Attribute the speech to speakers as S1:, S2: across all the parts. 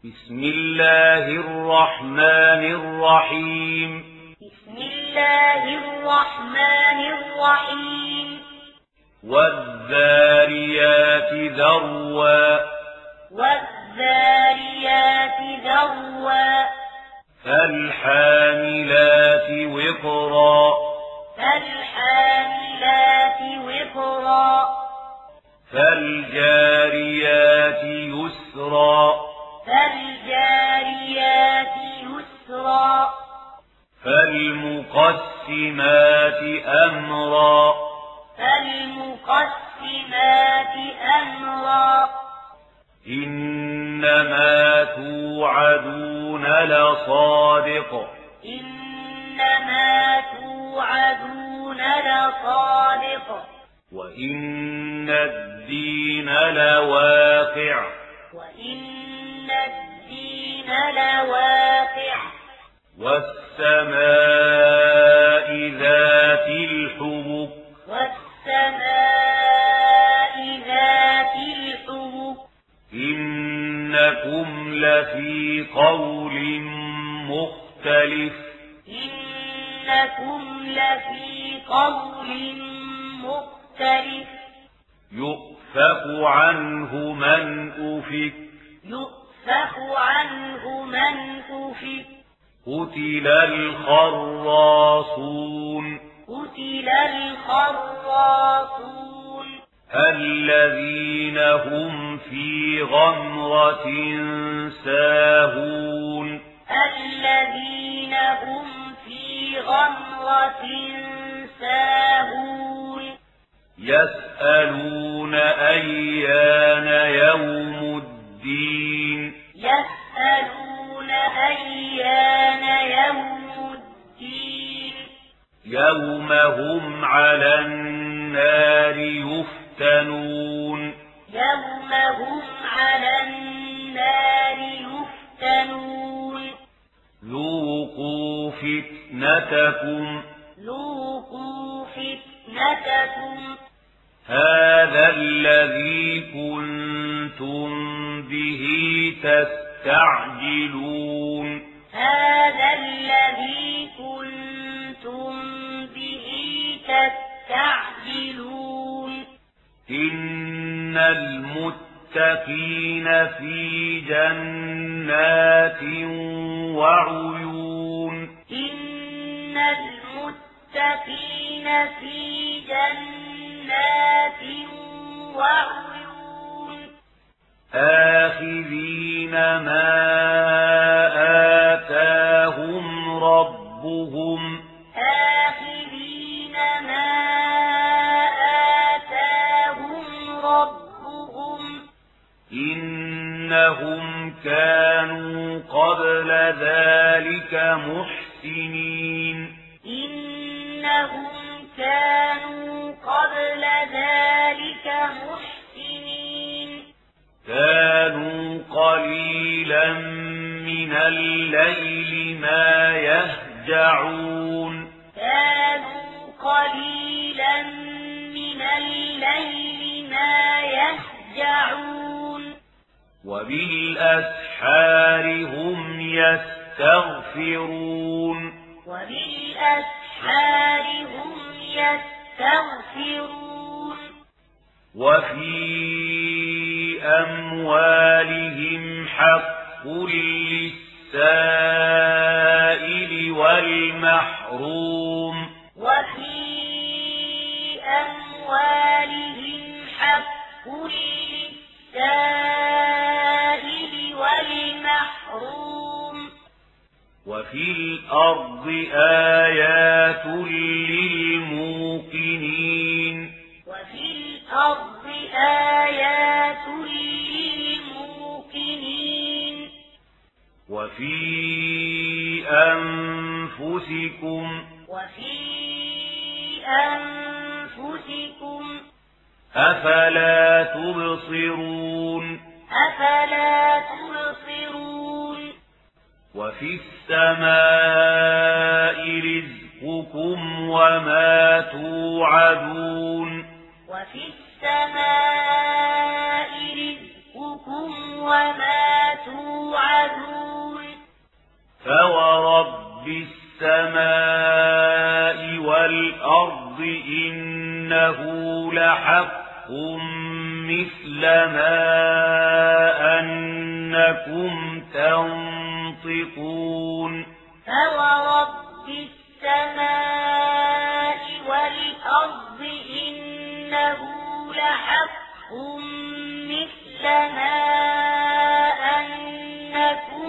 S1: بسم الله الرحمن الرحيم.
S2: بسم الله الرحمن الرحيم.
S1: والذاريات ذروا.
S2: والذاريات ذروا.
S1: فالحاملات وقرا.
S2: فالحاملات وقرا.
S1: فالجاريات يسرا.
S2: فالجاريات يسرا.
S1: فالمقسمات أمرا.
S2: فالمقسمات أمرا.
S1: إنما توعدون لصادق.
S2: إنما توعدون لصادق.
S1: وإن الدين لواقع.
S2: وإن الدين لواقع.
S1: والسماء ذات الحبك.
S2: والسماء ذات الحبك.
S1: إنكم لفي قول مختلف.
S2: إنكم لفي قول مختلف.
S1: يؤفك عنه من أفك.
S2: يؤفك عنه من أفك.
S1: قتل الخراصون.
S2: قتل الخراصون.
S1: الذين هم في غمرة ساهون.
S2: الذين هم في غمرة ساهون.
S1: يسألون أيان يوم الدين.
S2: يسألون أيان يوم الدين.
S1: يوم هم على النار يفتنون.
S2: يوم هم على النار يفتنون.
S1: ذوقوا فتنتكم.
S2: ذوقوا فتنتكم.
S1: هذا الذي كنتم به تستعجلون.
S2: هذا الذي كنتم به تستعجلون.
S1: إن المتقين في جنات وعيون.
S2: إن المتقين في جنات وعيون.
S1: آخذين ما آتاهم ربهم.
S2: آخذين ما آتاهم ربهم.
S1: إنهم كانوا قبل ذلك محسنين.
S2: إنهم كانوا قبل ذلك محسنين.
S1: كانوا قليلا من الليل ما يهجعون.
S2: كانوا قليلا من الليل ما يهجعون.
S1: وبالأسحار هم يستغفرون.
S2: وبالأسحار هم يستغفرون.
S1: وفي أموالهم حق للسائل والمحروم.
S2: وفي أموالهم حق للسائل والمحروم.
S1: وفي الأرض آيات للموقنين.
S2: وفي الأرض آيات للموقنين.
S1: وفي أنفسكم.
S2: وفي أنفسكم.
S1: أفلا تبصرون.
S2: أفلا تبصرون.
S1: وفي السماء رزقكم وما توعدون.
S2: وفي السماء رزقكم وما توعدون.
S1: رب السماء والأرض إنه لحق مثل ما أنكم تنطقون
S2: فورب السماء والأرض إنه لحق مثل ما أنكم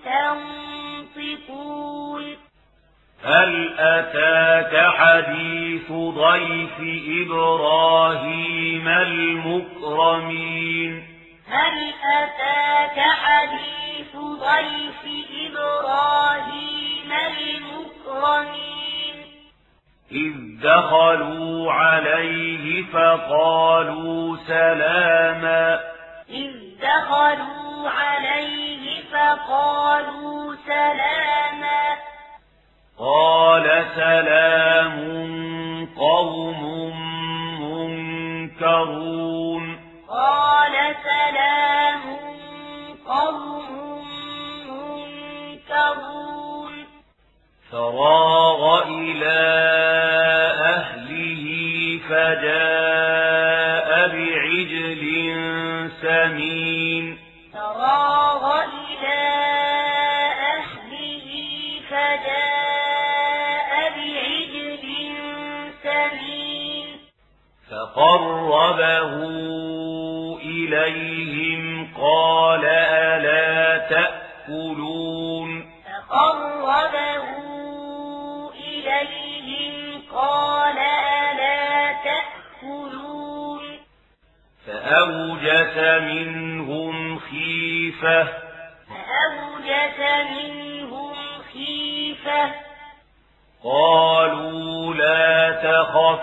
S2: تنطقون
S1: هل أتاك حديث ضيف إبراهيم المكرمين
S2: هل أتاك حديث ضيف إبراهيم المكرمين
S1: إذ دخلوا عليه فقالوا سلاما
S2: إذ دخلوا عليه فقالوا سلاما
S1: قال سلام قوم منكرون
S2: قال سلام قوم منكرون
S1: فراغ إلى أهله فجاء بعجل سمين
S2: فراغ إلى أهله فجاء بعجل سمين
S1: فقربه إليهم قال ألا تأكلون
S2: فقربه إليهم قال ألا تأكلون
S1: فأوجس منهم خيفة قالوا لا تخف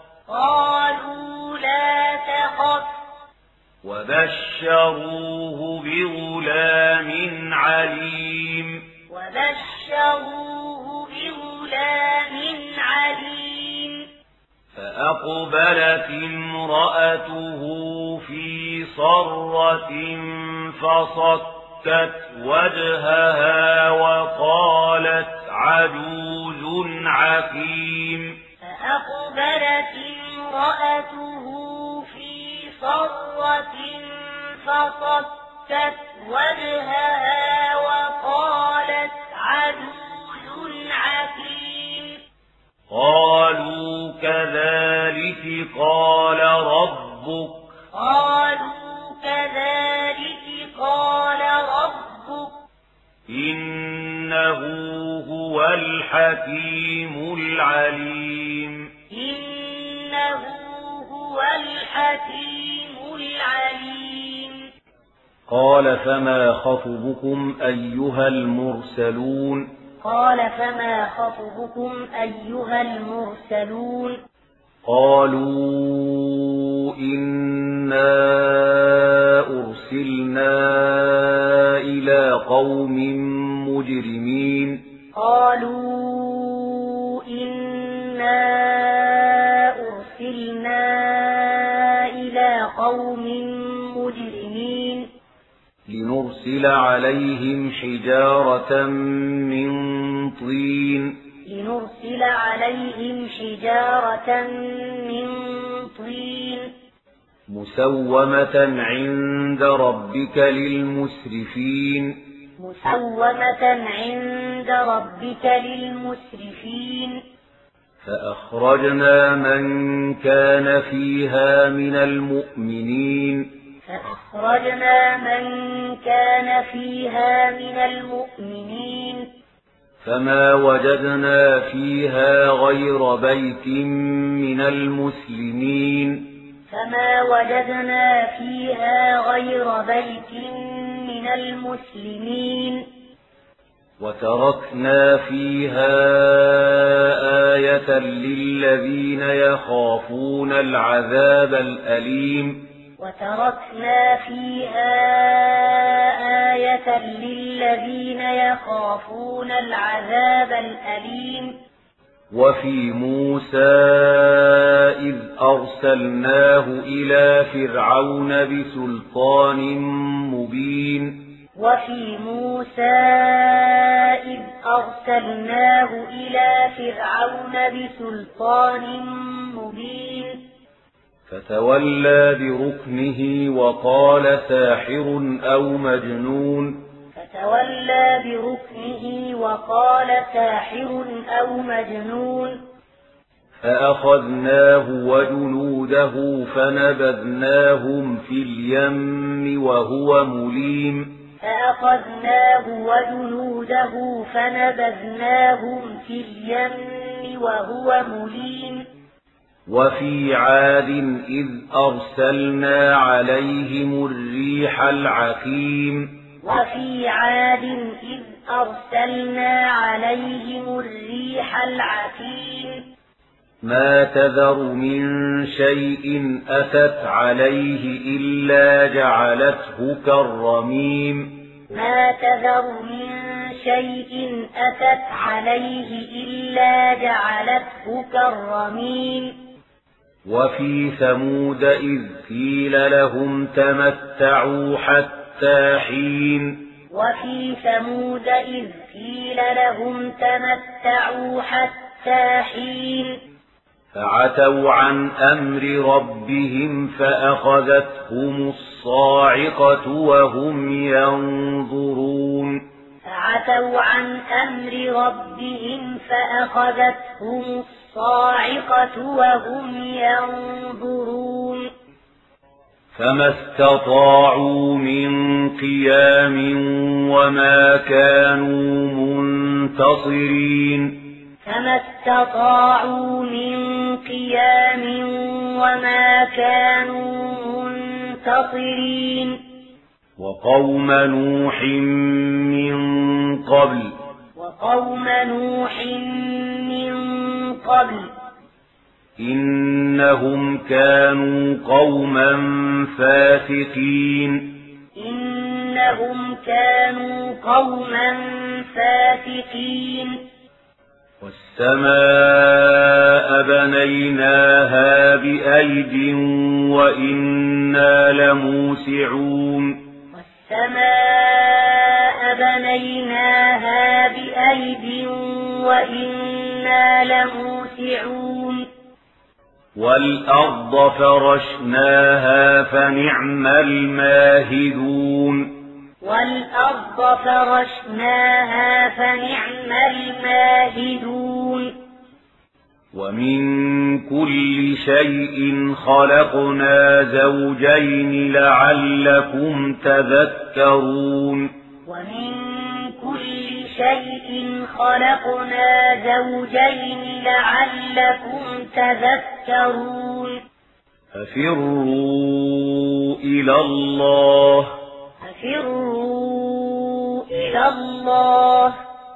S1: وبشروه بغلام عليم فأقبلت امرأته في صرة فصكت وجهها وقالت عجوز عقيم
S2: فأقبلت امرأته في صرة فصكت وجهها وقالت عجوز عقيم
S1: قالوا كذلك قال ربك إنه هو الحكيم العليم قال فما خطبكم أيها المرسلون قالوا إنا أرسلنا إلى قوم مجرمين لنرسل عليهم حجارة من طين مسومة عند ربك للمسرفين فأخرجنا من كان فيها من المؤمنين فما وجدنا فيها غير بيت من المسلمين وتركنا فيها آية للذين يخافون العذاب الأليم وفي موسى إذ أرسلناه إلى فرعون بسلطان مبين
S2: إذ أرسلناه إلى فرعون بسلطان مبين
S1: فتولى بركنه وقال ساحر أو مجنون
S2: فتولى بركنه وقال ساحر أو مجنون
S1: فأخذناه وجنوده فنبذناهم في اليم وهو مليم
S2: فأخذناه وجنوده فنبذناهم في اليم وهو مليم
S1: وفي عاد إذ أرسلنا عليهم الريح العقيم
S2: وفي عاد إذ أرسلنا عليهم الريح العقيم
S1: ما تذر من شيء أتت عليه إلا جعلته كالرميم
S2: ما تذر من شيء أتت عليه إلا جعلته كالرميم
S1: وفي ثمود إذ قيل لهم تمتعوا حتى حين
S2: وفي ثمود إذ قيل لهم تمتعوا حتى حين
S1: فعتوا عن أمر ربهم فأخذتهم الصاعقة وهم ينظرون
S2: فعتوا عن أمر ربهم فأخذتهم الصاعقة وهم ينظرون
S1: فما استطاعوا من قيام وما كانوا منتصرين
S2: فما استطاعوا من قيام وما كانوا منتصرين
S1: وقوم نوح من قبل
S2: وقوم نوح من قبل
S1: إنهم كانوا قوما فاسقين
S2: إنهم كانوا قوما فاسقين
S1: والسماء بنيناها بأيد وإنا لموسعون
S2: والسماء بنيناها بأيد وإنا لموسعون
S1: والأرض فرشناها فنعم الماهدون
S2: والأرض فرشناها فنعم الماهدون
S1: ومن كل شيء خلقنا زوجين لعلكم تذكرون
S2: ومن كل شيء خلقنا زوجين لعلكم تذكرون
S1: ففروا إلى الله
S2: ففروا إلى الله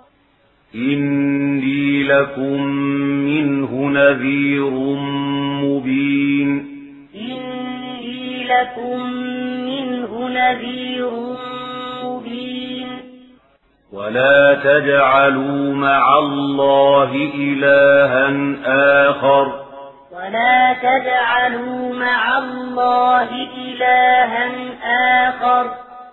S1: إني لكم منه نذير مبين
S2: إني لكم منه نذير مبين
S1: ولا تجعلوا مع الله إلها آخر
S2: ولا تجعلوا مع الله إلها آخر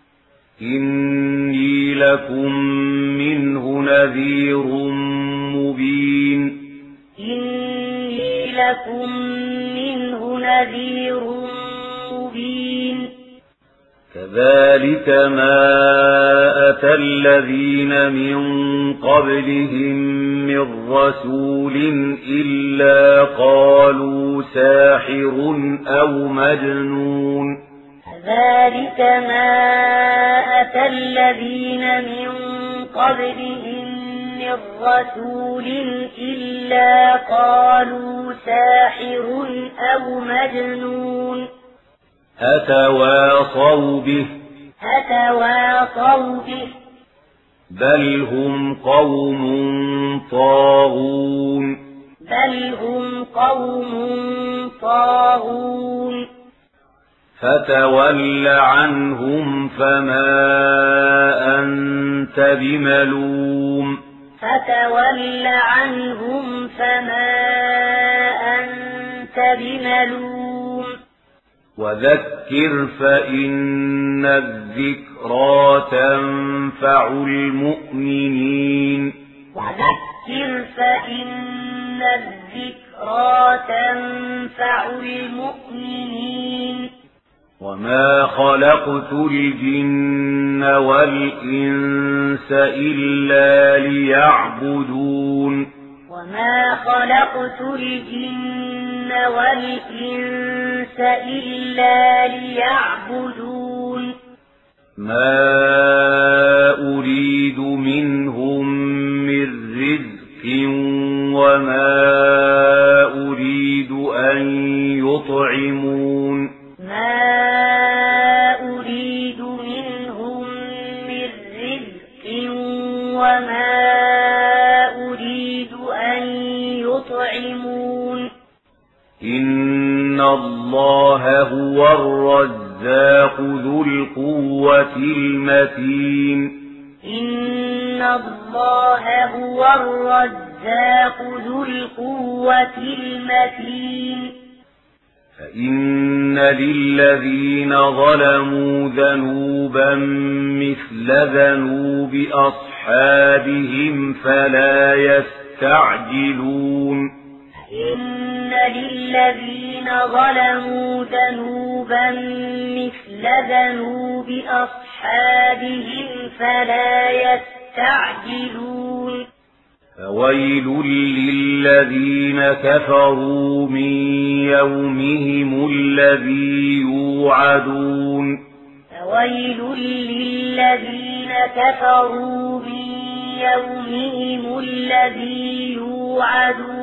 S1: إني لكم منه نذير مبين
S2: إني لكم منه نذير مبين
S1: كذلك ما أتى الذين من قبلهم من رسول إلا قالوا ساحر أو مجنون
S2: كذلك ما أتى الذين من قبلهم من رسول إلا قالوا ساحر أو مجنون
S1: أتواصوا به بل هم قوم طاغون فتول عنهم فما أنت بملوم وذكر وذكر فإن الذكرى تنفع المؤمنين
S2: وذكر فإن الذكرى تنفع المؤمنين
S1: وما خلقت الجن والإنس إلا ليعبدون
S2: وما خلقت الجن والإنس إلا ليعبدون
S1: ما أريد منهم من رزق وما أريد أن يطعمون
S2: ما أريد منهم من رزق وما أريد أن يطعمون
S1: إن الله هو الرزاق ذو القوة المتين
S2: إن الله هو الرزاق ذو القوة المتين
S1: فإن للذين ظلموا ذنوبا مثل ذنوب أصحابهم فلا يستعجلون
S2: إن للذين ظلموا ذنوبا مثل ذنوب أصحابهم فلا يستعجلون
S1: فويل للذين كفروا من يومهم الذي يوعدون
S2: فويل للذين كفروا من يومهم الذي يوعدون